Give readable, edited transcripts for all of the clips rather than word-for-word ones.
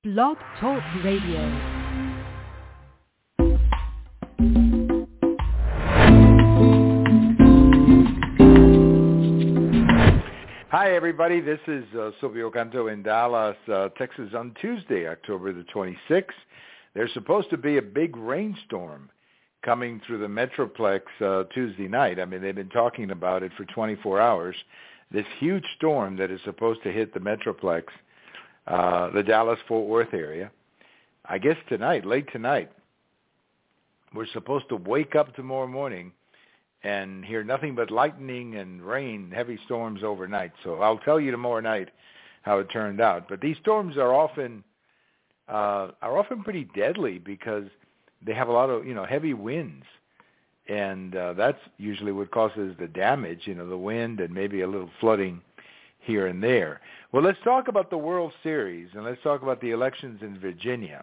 Blog Talk Radio. Hi, everybody. This is Silvio Canto in Dallas, Texas on Tuesday, October the 26th. There's supposed to be a big rainstorm coming through the Metroplex Tuesday night. I mean, they've been talking about it for 24 hours. This huge storm that is supposed to hit the Metroplex, the Dallas-Fort Worth area. I guess tonight, late tonight, we're supposed to wake up tomorrow morning and hear nothing but lightning and rain, heavy storms overnight. So I'll tell you tomorrow night how it turned out. But these storms are often pretty deadly because they have a lot of heavy winds, and that's usually what causes the damage. The wind and maybe a little flooding here and there. Well, let's talk about the World Series, and let's talk about the elections in Virginia.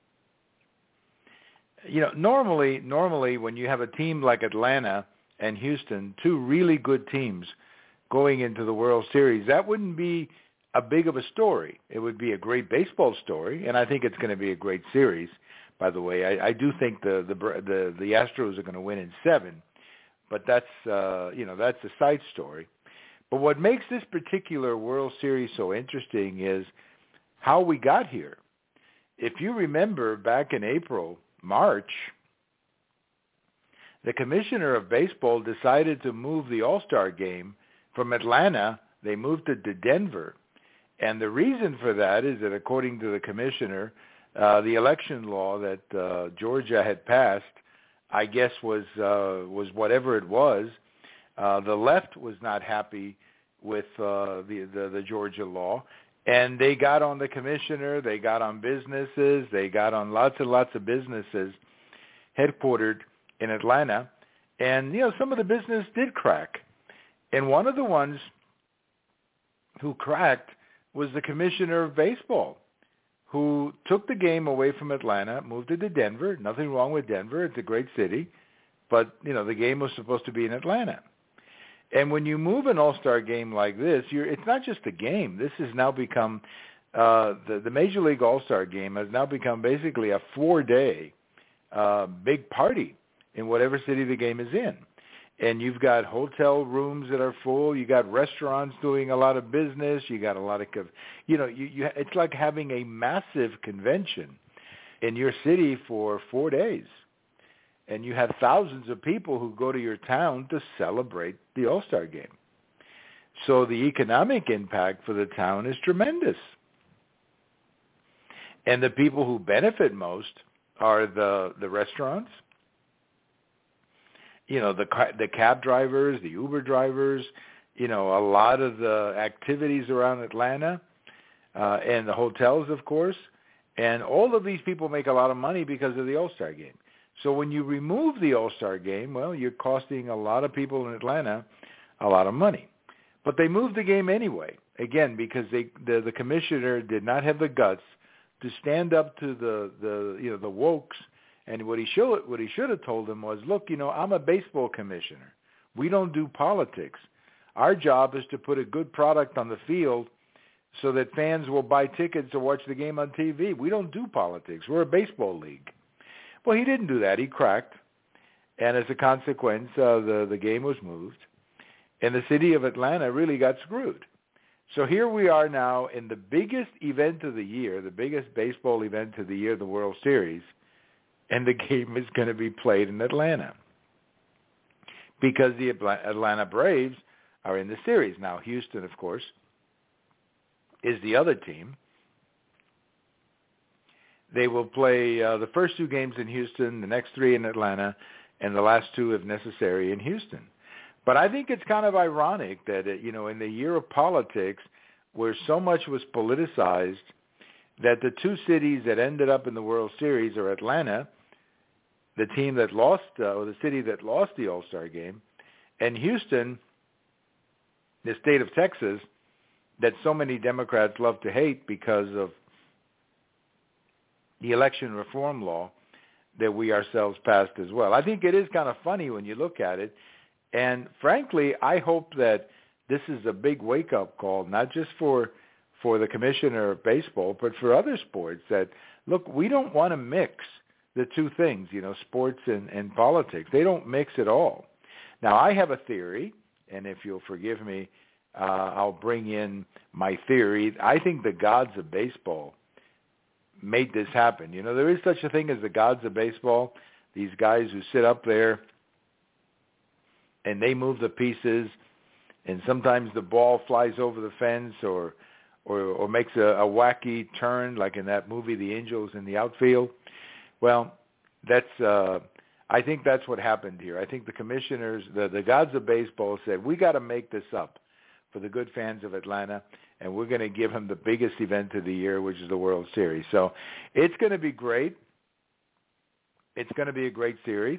Normally when you have a team like Atlanta and Houston, two really good teams going into the World Series, that wouldn't be a big of a story. It would be a great baseball story, and I think it's going to be a great series. By the way, I do think the Astros are going to win in 7, but that's that's a side story. But what makes this particular World Series so interesting is how we got here. If you remember back in March, the commissioner of baseball decided to move the All-Star game from Atlanta. They moved it to Denver. And the reason for that is that according to the commissioner, the election law that Georgia had passed, I guess was whatever it was. The left was not happy with the Georgia law, and they got on the commissioner. They got on businesses. They got on lots and lots of businesses headquartered in Atlanta, and some of the business did crack. And one of the ones who cracked was the commissioner of baseball, who took the game away from Atlanta, moved it to Denver. Nothing wrong with Denver. It's a great city. But, the game was supposed to be in Atlanta. And when you move an all-star game like this, it's not just a game. This has now become, the Major League All-Star game has now become basically a 4-day big party in whatever city the game is in. And you've got hotel rooms that are full. You got restaurants doing a lot of business. You got a lot of, it's like having a massive convention in your city for 4 days. And you have thousands of people who go to your town to celebrate the All-Star game. So the economic impact for the town is tremendous. And the people who benefit most are the restaurants, the cab drivers, the Uber drivers, a lot of the activities around Atlanta, and the hotels, of course. And all of these people make a lot of money because of the All-Star game. So when you remove the All-Star game, well, you're costing a lot of people in Atlanta a lot of money. But they moved the game anyway, again, because the commissioner did not have the guts to stand up to the wokes. And what he should have told them was, look, I'm a baseball commissioner. We don't do politics. Our job is to put a good product on the field so that fans will buy tickets to watch the game on TV. We don't do politics. We're a baseball league. Well, he didn't do that. He cracked. And as a consequence, the game was moved. And the city of Atlanta really got screwed. So here we are now in the biggest event of the year, the biggest baseball event of the year, the World Series, and the game is going to be played in Atlanta because the Atlanta Braves are in the series. Now, Houston, of course, is the other team. They will play the first 2 games in Houston, the next 3 in Atlanta, and the last 2, if necessary, in Houston. But I think it's kind of ironic that, in the year of politics where so much was politicized, that the 2 cities that ended up in the World Series are Atlanta, the team that lost, or the city that lost the All-Star game, and Houston, the state of Texas, that so many Democrats love to hate because of the election reform law that we ourselves passed as well. I think it is kind of funny when you look at it. And frankly, I hope that this is a big wake-up call, not just for for the commissioner of baseball, but for other sports that, look, we don't want to mix the two things, sports and politics. They don't mix at all. Now, I have a theory, and if you'll forgive me, I'll bring in my theory. I think the gods of baseball made this happen. There is such a thing as the gods of baseball, these guys who sit up there and they move the pieces, and sometimes the ball flies over the fence or makes a wacky turn, like in that movie, The Angels in the Outfield. Well, I think that's what happened here. I think the commissioners, the gods of baseball said, we got to make this up for the good fans of Atlanta, and we're going to give them the biggest event of the year, which is the World Series. So it's going to be great. It's going to be a great series.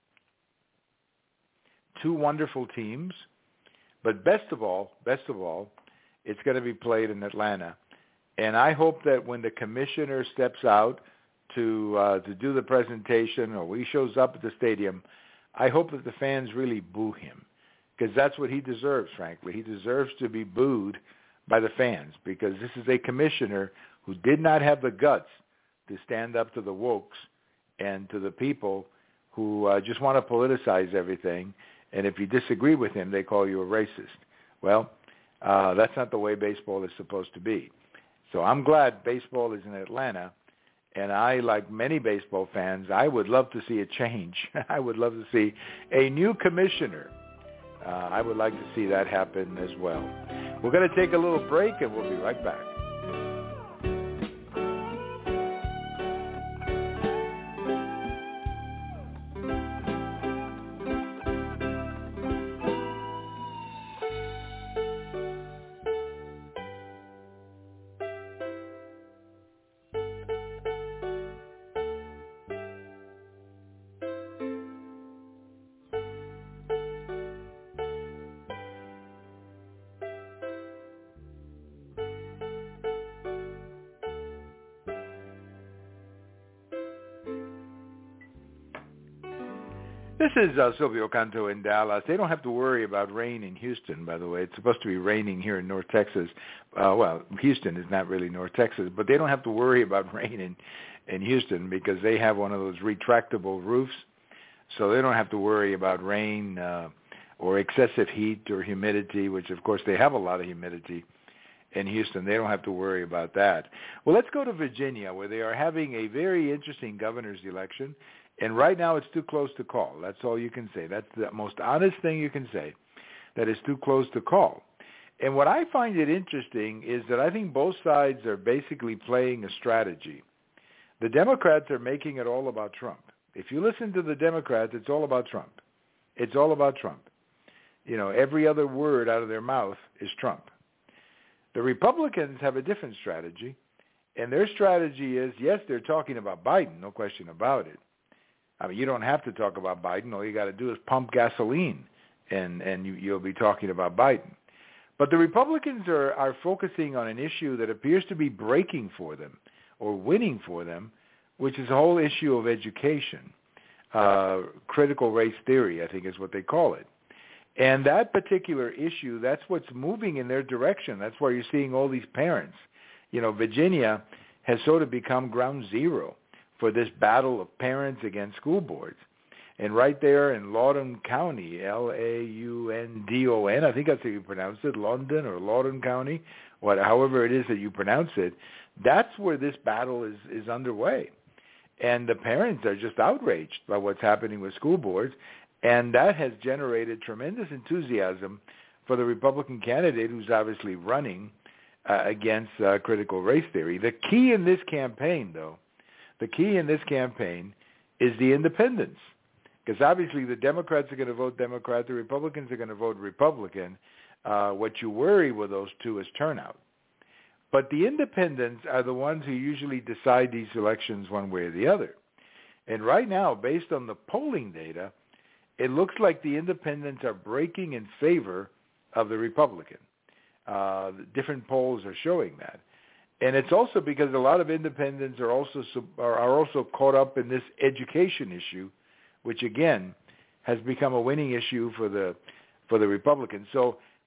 Two wonderful teams. But best of all, it's going to be played in Atlanta. And I hope that when the commissioner steps out to do the presentation, or he shows up at the stadium, I hope that the fans really boo him, because that's what he deserves, frankly. He deserves to be booed by the fans, because this is a commissioner who did not have the guts to stand up to the wokes and to the people who just want to politicize everything. And if you disagree with him, they call you a racist. Well, that's not the way baseball is supposed to be. So I'm glad baseball is in Atlanta. And I, like many baseball fans, I would love to see a change. I would love to see a new commissioner. I would like to see that happen as well. We're going to take a little break, and we'll be right back. This is Silvio Canto in Dallas. They don't have to worry about rain in Houston, by the way. It's supposed to be raining here in North Texas. Well, Houston is not really North Texas, but they don't have to worry about rain in Houston because they have one of those retractable roofs, so they don't have to worry about rain or excessive heat or humidity, which, of course, they have a lot of humidity in Houston. They don't have to worry about that. Well, let's go to Virginia, where they are having a very interesting governor's election. And right now it's too close to call. That's all you can say. That's the most honest thing you can say, that it's too close to call. And what I find it interesting is that I think both sides are basically playing a strategy. The Democrats are making it all about Trump. If you listen to the Democrats, it's all about Trump. It's all about Trump. Every other word out of their mouth is Trump. The Republicans have a different strategy, and their strategy is, yes, they're talking about Biden, no question about it. I mean, you don't have to talk about Biden. All you got to do is pump gasoline, and you'll be talking about Biden. But the Republicans are focusing on an issue that appears to be breaking for them or winning for them, which is the whole issue of education. Critical race theory, I think is what they call it. And that particular issue, that's what's moving in their direction. That's why you're seeing all these parents. Virginia has sort of become ground zero for this battle of parents against school boards. And right there in Loudoun County, Laundon, I think that's how you pronounce it, London or Loudoun County, however it is that you pronounce it, that's where this battle is underway. And the parents are just outraged by what's happening with school boards, and that has generated tremendous enthusiasm for the Republican candidate who's obviously running against critical race theory. The key in this campaign, though, is the independents, because obviously the Democrats are going to vote Democrat, the Republicans are going to vote Republican. What you worry with those two is turnout. But the independents are the ones who usually decide these elections one way or the other. And right now, based on the polling data, it looks like the independents are breaking in favor of the Republican. Different polls are showing that. And it's also because a lot of independents are also caught up in this education issue, which again has become a winning issue for the Republicans. So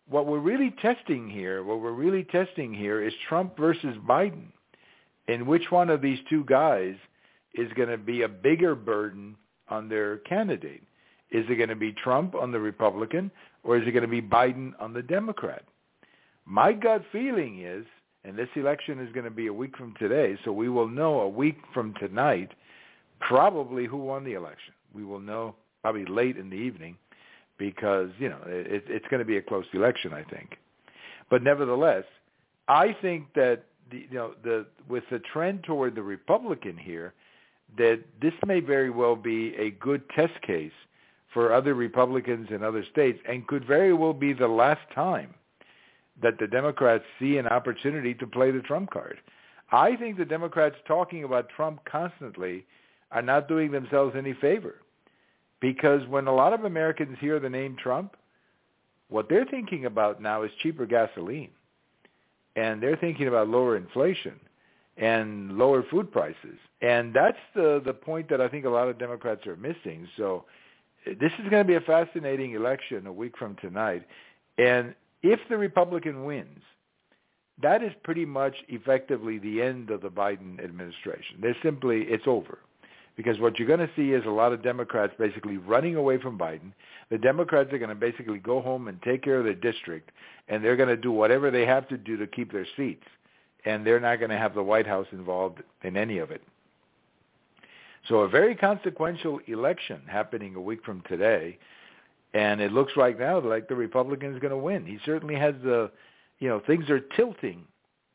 what we're really testing here is Trump versus Biden. And which one of these two guys is going to be a bigger burden on their candidate? Is it going to be Trump on the Republican, or is it going to be Biden on the Democrat? My gut feeling is, and this election is going to be a week from today, so we will know a week from tonight probably who won the election. We will know probably late in the evening because, it's going to be a close election, I think. But nevertheless, I think that with the trend toward the Republican here, that this may very well be a good test case for other Republicans in other states and could very well be the last time that the Democrats see an opportunity to play the Trump card. I think the Democrats talking about Trump constantly are not doing themselves any favor, because when a lot of Americans hear the name Trump, what they're thinking about now is cheaper gasoline, and they're thinking about lower inflation and lower food prices. And that's the point that I think a lot of Democrats are missing. So this is going to be a fascinating election a week from tonight. And if the Republican wins, that is pretty much effectively the end of the Biden administration. It's over. Because what you're going to see is a lot of Democrats basically running away from Biden. The Democrats are going to basically go home and take care of their district, and they're going to do whatever they have to do to keep their seats. And they're not going to have the White House involved in any of it. So a very consequential election happening a week from today, and it looks right now like the Republican is going to win. He certainly has things are tilting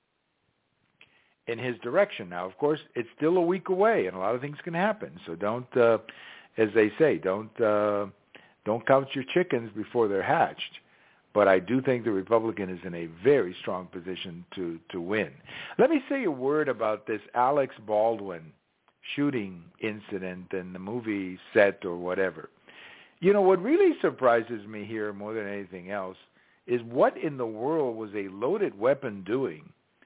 in his direction. Now, of course, it's still a week away, and a lot of things can happen. So don't, as they say, don't count your chickens before they're hatched. But I do think the Republican is in a very strong position to win. Let me say a word about this Alex Baldwin shooting incident in the movie set or whatever. What really surprises me here more than anything else is what in the world was a loaded weapon doing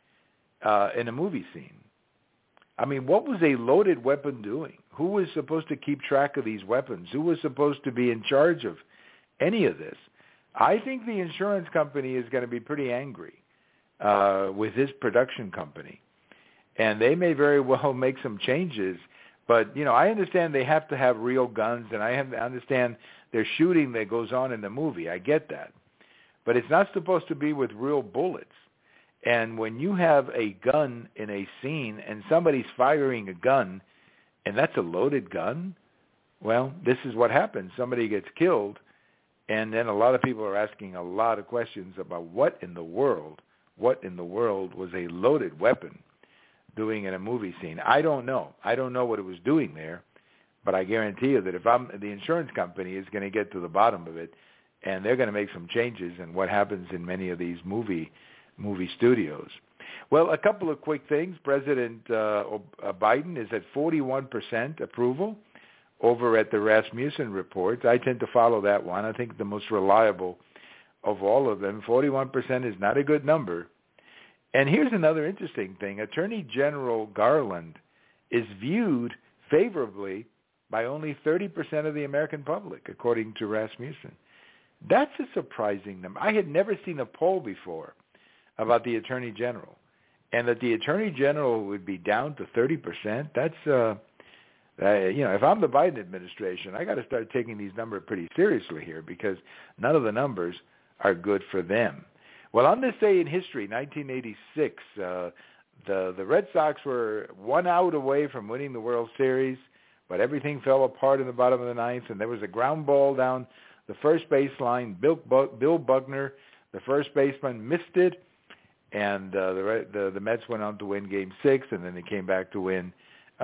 in a movie scene? I mean, what was a loaded weapon doing? Who was supposed to keep track of these weapons? Who was supposed to be in charge of any of this? I think the insurance company is going to be pretty angry with his production company. And they may very well make some changes. But, I understand they have to have real guns, and I understand there's shooting that goes on in the movie. I get that. But it's not supposed to be with real bullets. And when you have a gun in a scene and somebody's firing a gun, and that's a loaded gun, well, this is what happens. Somebody gets killed, and then a lot of people are asking a lot of questions about what in the world was a loaded weapon doing in a movie scene. I don't know. I don't know what it was doing there, but I guarantee you that if the insurance company is going to get to the bottom of it, and they're going to make some changes in what happens in many of these movie studios. Well, a couple of quick things. President Biden is at 41% approval over at the Rasmussen reports. I tend to follow that one. I think the most reliable of all of them. 41% is not a good number. And here's another interesting thing. Attorney General Garland is viewed favorably by only 30% of the American public, according to Rasmussen. That's a surprising number. I had never seen a poll before about the Attorney General, and that the Attorney General would be down to 30%. That's, if I'm the Biden administration, I got to start taking these numbers pretty seriously here, because none of the numbers are good for them. Well, on this day in history, 1986, the Red Sox were 1 out away from winning the World Series, but everything fell apart in the bottom of the ninth, and there was a ground ball down the first baseline. Bill Buckner, the first baseman, missed it, and the Mets went on to win Game 6, and then they came back to win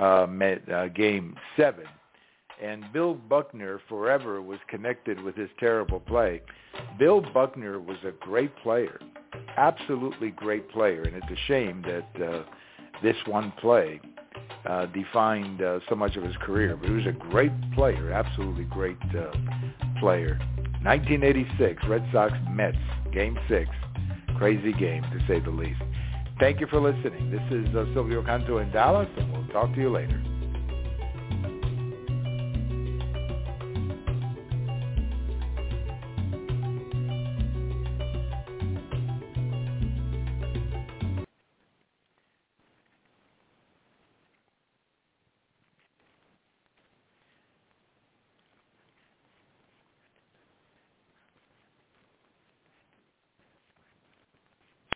Game 7. And Bill Buckner forever was connected with his terrible play. Bill Buckner was a great player, absolutely great player, and it's a shame that this one play defined so much of his career. But he was a great player, absolutely great player. 1986, Red Sox Mets, Game 6. Crazy game, to say the least. Thank you for listening. This is Silvio Canto in Dallas, and we'll talk to you later.